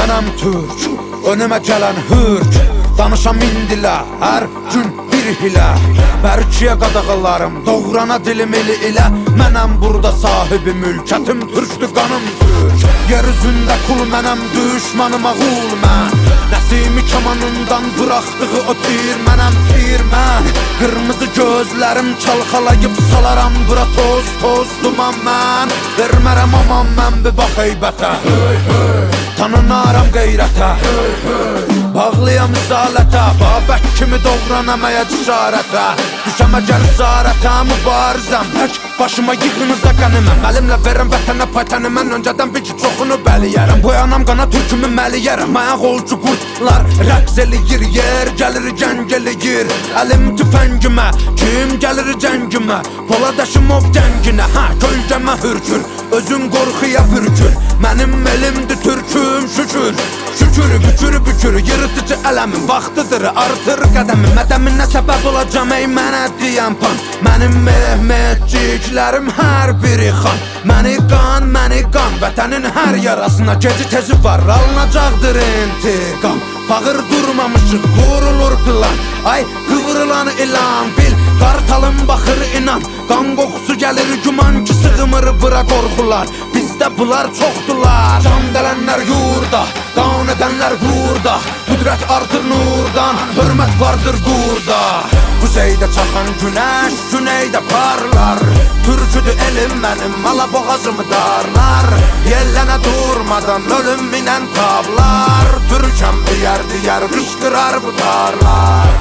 Mənəm türk, önümə gələn hürk. Danışam indilər, hər gün bir hilə. Mərkiyə qadağalarım, doğrana dilim eli ilə. Mənəm burada sahibi mülkətim, türkdür qanım türk. Yer üzündə kul mənəm, düşmanıma qul mən. Nəsimi kamanından bıraxdığı o tir mənəm, tir mən. Qırmızı gözlərim çalxalayıb salaram bura toz, toz duman mən. Vermərəm aman mən bir bax heybətə, tanınaram qeyrətə. Bağlıyam izalətə, Babək kimi doğranamaya cüsarətə. Düşəm əgər zarətə, mübarizəm tək başıma yığınıza qəniməm. Əlimlə verəm vətənə paytəni, mən öncədən bir ki çoxunu bəliyərəm. Boyanam qana türkümü məliyərəm. Ayaq olcu qurtlar rəqs eləyir, yer gəlir gəng eləyir. Əlim tüfəngimə, kim gəlir cəngimə? Polad Əşimov gənginə, kölgəmə hürkür. Özün qorxuya bürkür, mənim elimdir türküm şükür. Şükür, bükür, bükür, yırtıcı ələmin vaxtıdır, artır qədəmi. Mədəminə səbəb olacam ey mənə deyən pan. Mənim mehmetciklərim hər biri xan. Məni qan, vətənin hər yarasına geci tezi var, alınacaqdır intiqam. Bağır durmamışıq, qurulur plan. Ay qıvrılan ilan bil, qartalım baxır inan. Qan qoxusu gəlir güman ki sığmır bura qorxular. Bizdə bunlar çoxdular, can dələnlər yurda, qan edənlər burada. Qüdrət artır nurdan, hörmət vardır qurda. Quzeydə çaxan günəş, güneydə parlar. Türküdür elim mənim, alaboğazımı darlar. Yellənə durmadan ölüm minən tablar. Türkəm deyər, qışqırar bu tarlar.